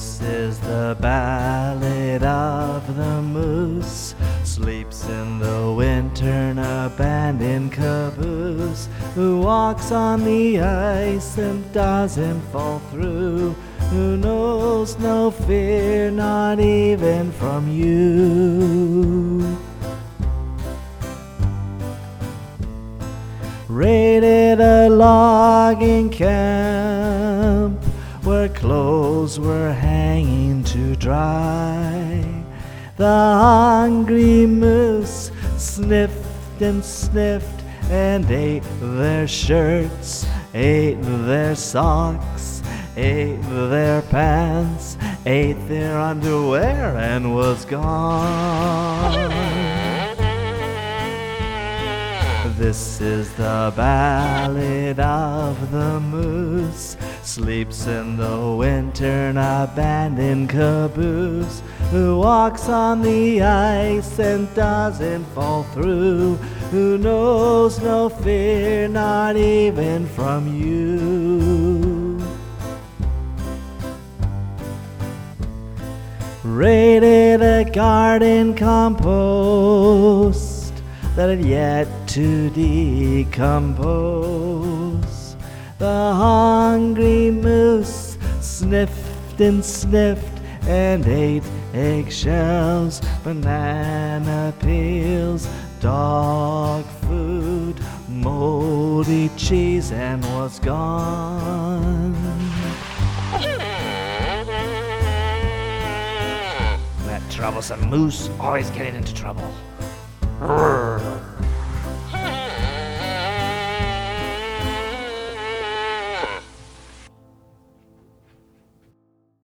This is the ballad of the moose. Sleeps in the winter in an abandoned caboose, who walks on the ice and doesn't fall through, who knows no fear, not even from you. Raided a logging camp where clothes were hanging to dry. The hungry moose sniffed and sniffed and ate their shirts, ate their socks, ate their pants, ate their underwear, and was gone. This is the ballad of the moose. Sleeps in the winter in an abandoned caboose, who walks on the ice and doesn't fall through, who knows no fear, not even from you. Raided a garden compost that had yet to decompose. The hungry moose sniffed and sniffed and ate eggshells, banana peels, dog food, moldy cheese, and was gone. That troublesome moose always getting into trouble.